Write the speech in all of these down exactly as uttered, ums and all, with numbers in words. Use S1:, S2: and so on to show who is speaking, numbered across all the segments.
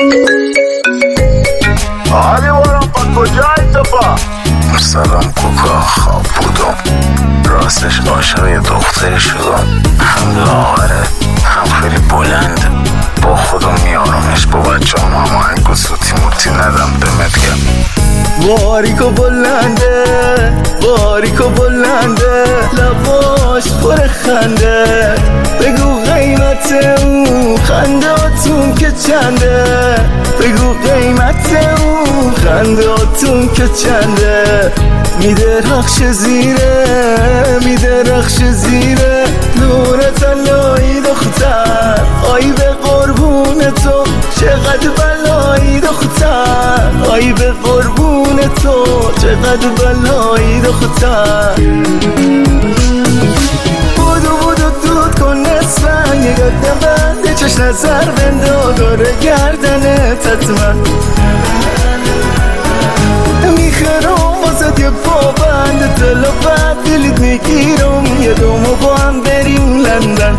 S1: آلی بارم با کجایی تو با؟
S2: سلام کوکا، خواب بودم، راستش عاشق یه دختری شدم. هم لاغره هم خیلی بلنده، با خودم میارمش با بچه هم هماهنگ و سوتی موتی ندم دمت گرم.
S3: باریک و بلنده باریک و بلنده لباش پر خنده، بگو قیمت اون خندهاتون که چنده، بگو قیمت اون خندهاتون که چنده. میدرخش زیره میدرخش زیره نور تنهایی دختر، آی به قربون تو چقدر بلایی دختر، آی به قربون تو چقدر بلایی دختر. بودو بودو دود کن نصفن یه گردن بنده چش نظر بنده داره گردنه تطمن میخرم واسد یه پابند تلافت دلیت میگیرم یه دومو با هم بریم لندن.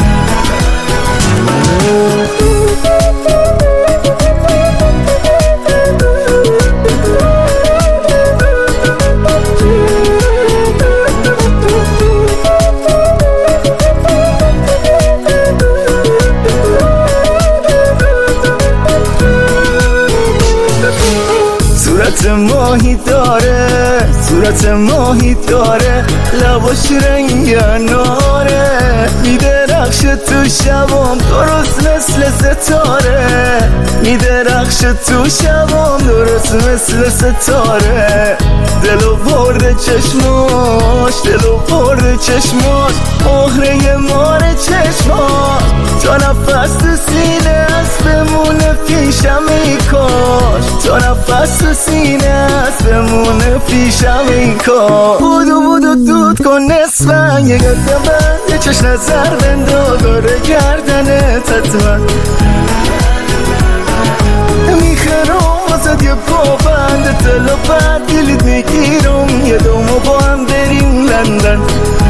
S3: صورت ماهی داره صورت ماهی داره لباش رنگ اناره، میدرخش تو شبام درست مثل ستاره، میدرخش تو شبام درست مثل ستاره. دلو برده چشماش دلو برده چشماش مهره مار چشماش، تا نفس تو سینه است بمونه پیشم ای کاش، تا نفس تو سینه است بمونه پیشم ای کاش. بودو بودو دود کن نصفن یه گردن بنده چش نظر بنده داره گردنه تطمن میخرم واسد یه پابند تلافت دلیت میگیرم یه دومو با هم بریم لندن.